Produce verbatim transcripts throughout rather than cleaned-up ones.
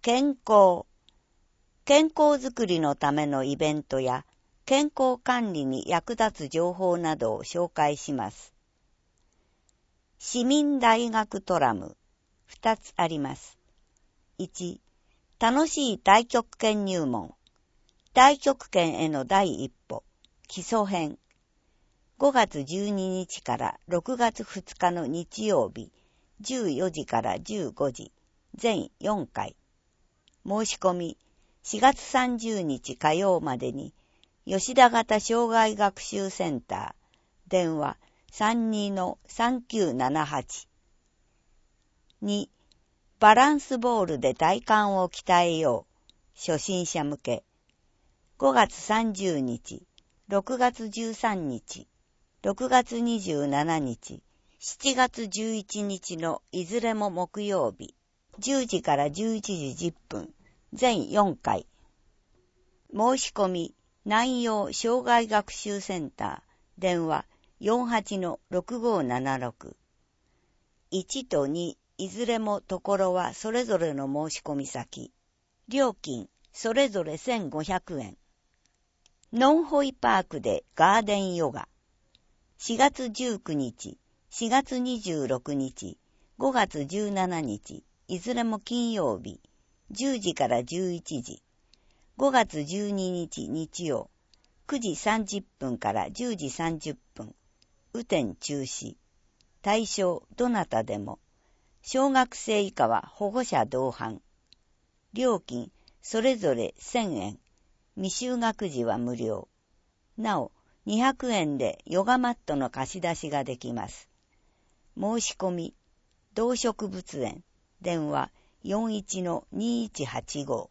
健康。健康づくりのためのイベントや健康管理に役立つ情報などを紹介します。市民大学トラム、ふたつあります。いち、楽しい太極拳入門。太極拳への第一歩、基礎編。ごがつじゅうににちからろくがつふつかの日曜日、じゅうよじからじゅうごじ、全よんかい。申し込み、しがつさんじゅうにち火曜までに、吉田型障害学習センター、電話 さんにのさんきゅうななはち。に、バランスボールで体幹を鍛えよう。初心者向け。ごがつさんじゅうにち、ろくがつじゅうさんにち、ろくがつにじゅうしちにち、しちがつじゅういちにちのいずれも木曜日、じゅうじからじゅういちじじゅっぷん、全よんかい。申し込み、南陽障害学習センター、電話 よんはちのろくごななろく。いちとに、いずれもところはそれぞれの申し込み先。料金、それぞれせんごひゃくえん。ノンホイパークでガーデンヨガ。しがつじゅうくにち、しがつにじゅうろくにち、ごがつじゅうしちにち、いずれも金曜日、じゅうじからじゅういちじ、ごがつじゅうににち日曜、くじさんじゅっぷんからじゅうじさんじゅっぷん、雨天中止、対象どなたでも、小学生以下は保護者同伴、料金それぞれせんえん、未就学児は無料、なおにひゃくえんでヨガマットの貸し出しができます。申し込み、動植物園、電話 よんいちのにいちはちご。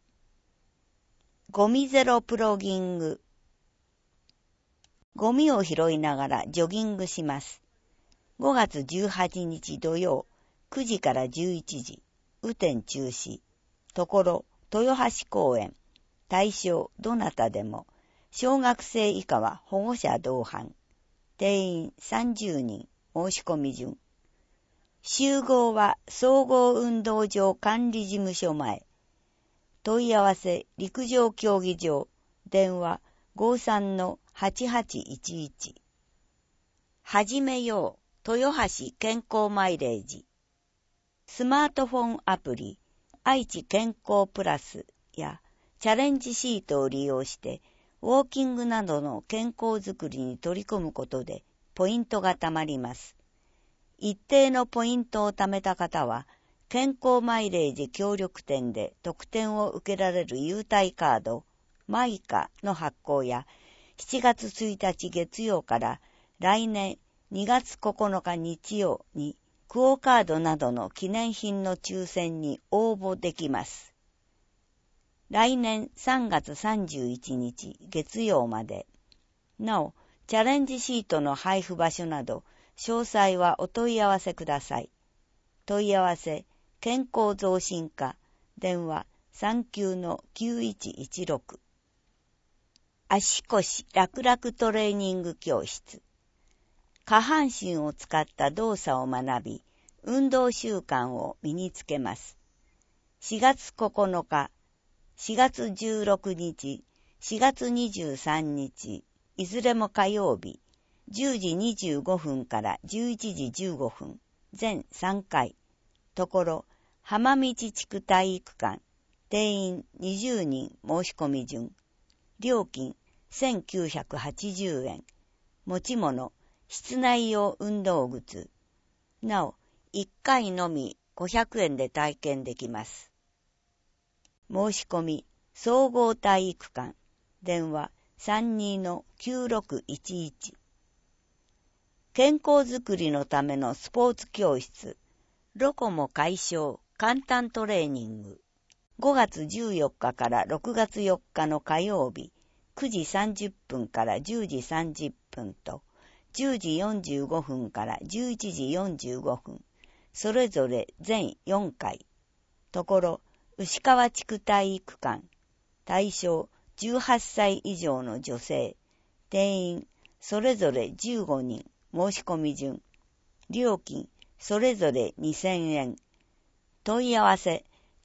ゴミゼロプロギング。ゴミを拾いながらジョギングします。ごがつじゅうはちにち土曜、くじからじゅういちじ、雨天中止。ところ、豊橋公園。対象どなたでも、小学生以下は保護者同伴。定員さんじゅうにん、申し込み順。集合は総合運動場管理事務所前。問い合わせ陸上競技場。電話 ごさんのはちはちいちいち。始めよう豊橋健康マイレージ。スマートフォンアプリ愛知健康プラスやチャレンジシートを利用してウォーキングなどの健康づくりに取り組むことでポイントがたまります。一定のポイントを貯めた方は健康マイレージ協力店で特典を受けられる優待カードマイカの発行やしちがつついたち月曜から来年にがつここのか日曜にクオカードなどの記念品の抽選に応募できます。来年さんがつさんじゅういちにち月曜まで。なお、チャレンジシートの配布場所など詳細はお問い合わせください。問い合わせ健康増進課電話 さんきゅうのきゅういちいちろく。足腰楽々トレーニング教室。下半身を使った動作を学び、運動習慣を身につけます。しがつここのか、しがつじゅうろくにち、しがつにじゅうさんにち、いずれも火曜日、じゅうじにじゅうごふんからじゅういちじじゅうごふん、全さんかい。ところ、浜道地区体育館、定員にじゅうにん申し込み順。料金せんきゅうひゃくはちじゅうえん。持ち物、室内用運動靴。なお、いっかいのみごひゃくえんで体験できます。申し込み、総合体育館。電話 さんにのきゅうろくいちいち。健康づくりのためのスポーツ教室。ロコモ解消簡単トレーニング。ごがつじゅうよっかからろくがつよっかの火曜日、くじさんじゅっぷんからじゅうじさんじゅっぷんと、じゅうじよんじゅうごふんからじゅういちじよんじゅうごふん、それぞれ全よんかい。ところ、牛川地区体育館。対象じゅうはっさい以上の女性。定員それぞれじゅうごにん。申し込み順。料金それぞれにせんえん。問い合わせ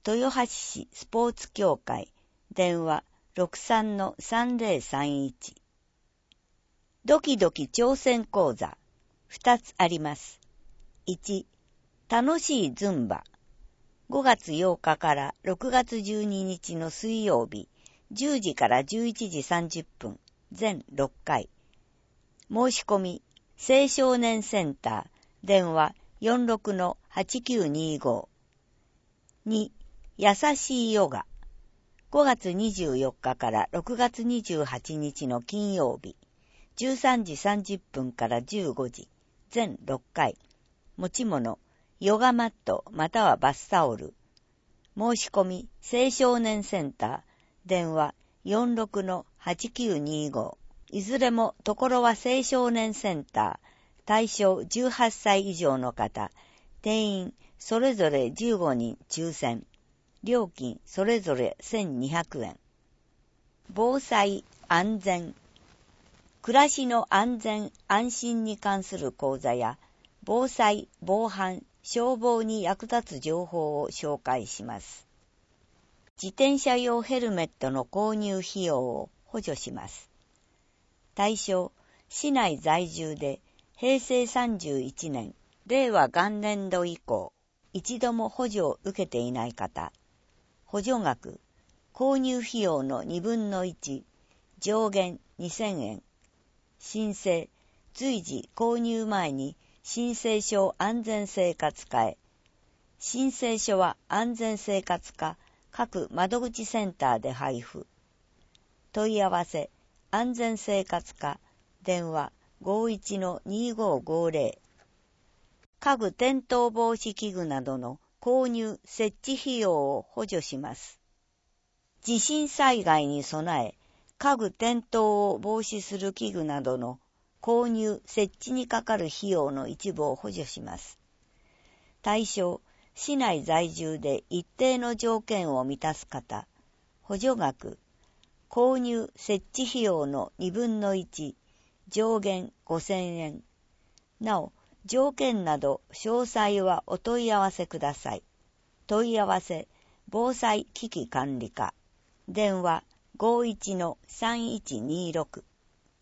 豊橋市スポーツ協会電話 ろくさんのさんぜろさんいち。ドキドキ挑戦講座ふたつあります。いち、楽しいズンバ。ごがつようかからろくがつじゅうににちの水曜日、じゅうじからじゅういちじさんじゅっぷん、全ろっかい。申し込み、青少年センター、電話 よんろくのはちきゅうにご。に、優しいヨガ。ごがつにじゅうよっかからろくがつにじゅうはちにちの金曜日、じゅうさんじさんじゅっぷんからじゅうごじ、全ろっかい。持ち物、ヨガマットまたはバスタオル。申し込み、青少年センター、電話 よんろくのはちきゅうにご。いずれもところは青少年センター、対象じゅうはっさい以上の方、定員それぞれじゅうごにん抽選。料金それぞれせんにひゃくえん。防災安全。暮らしの安全安心に関する講座や、防災、防犯、消防に役立つ情報を紹介します。自転車用ヘルメットの購入費用を補助します。対象、市内在住でへいせいさんじゅういちねん、れいわ元年度以降、一度も補助を受けていない方。補助額、購入費用のにぶんのいち、上限にせんえん。申請、随時購入前に申請書を安全生活課へ。申請書は安全生活課各窓口センターで配布。問い合わせ、安全生活課、電話 ごいちのにごごぜろ。家具転倒防止器具などの購入・設置費用を補助します。地震災害に備え、家具転倒を防止する器具などの購入・設置にかかる費用の一部を補助します。対象、市内在住で一定の条件を満たす方。補助額、購入・設置費用のにぶんのいち、上限ごせんえん。なお、条件など詳細はお問い合わせください。問い合わせ、防災危機管理課。電話 ごいちのさんいちにろく。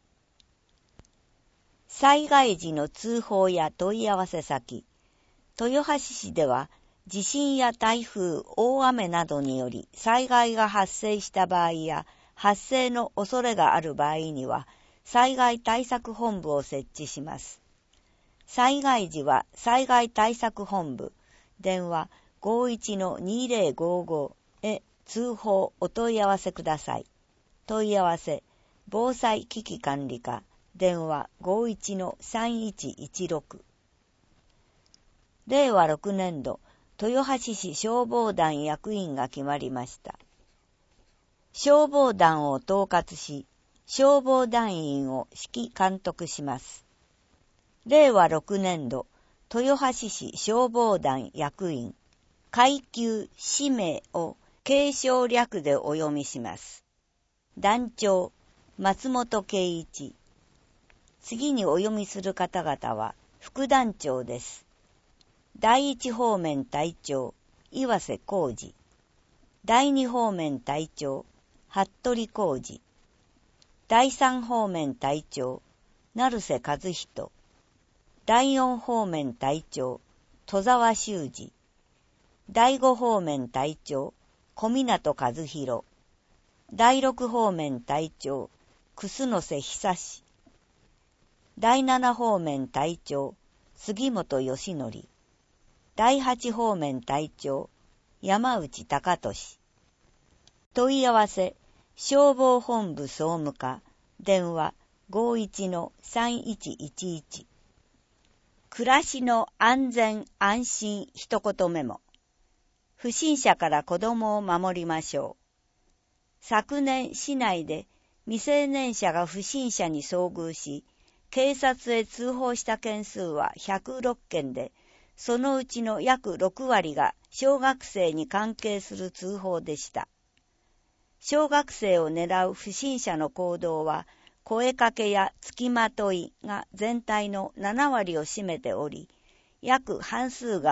災害時の通報や問い合わせ先。豊橋市では地震や台風、大雨などにより災害が発生した場合や発生の恐れがある場合には災害対策本部を設置します。災害時は災害対策本部、電話 ごいちのにぜろごご へ通報お問い合わせください。問い合わせ、防災危機管理課、電話 ごいちのさんいちいちろく。れいわろくねんど、豊橋市消防団役員が決まりました。消防団を統括し、消防団員を指揮監督します。れいわろくねんど、豊橋市消防団役員、階級、氏名を継承略でお読みします。団長、松本圭一。次にお読みする方々は、副団長です。第一方面隊長、岩瀬浩二。第二方面隊長、服部浩二。第三方面隊長、成瀬和人。第四方面隊長、戸沢修二。第五方面隊長、小湊和弘。第六方面隊長、楠瀬久志。第七方面隊長、杉本義則。第八方面隊長、山内隆俊。問い合わせ、消防本部総務課、電話 ごいちのさんいちいちいち。暮らしの安全安心一言メモ。不審者から子供を守りましょう。昨年市内で未成年者が不審者に遭遇し、警察へ通報した件数はひゃくろっけんで、そのうちの約ろくわりが小学生に関係する通報でした。小学生を狙う不審者の行動は、声かけや付きまといが全体のななわりを占めており、約半数が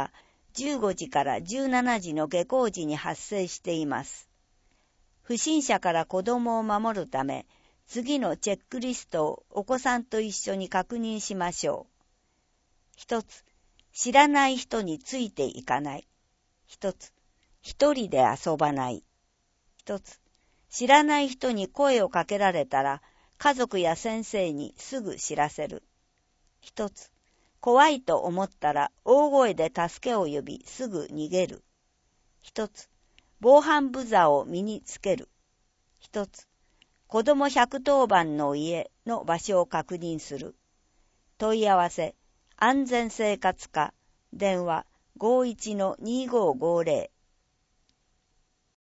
じゅうごじからじゅうしちじの下校時に発生しています。不審者から子供を守るため、次のチェックリストをお子さんと一緒に確認しましょう。一つ、知らない人についていかない。一つ、一人で遊ばない。一つ、知らない人に声をかけられたら、家族や先生にすぐ知らせる。一つ、怖いと思ったら大声で助けを呼びすぐ逃げる。一つ、防犯ブザーを身につける。一つ、子供ひゃくとおばんの家の場所を確認する。問い合わせ、安全生活課、電話 ごいちのにごーごーぜろ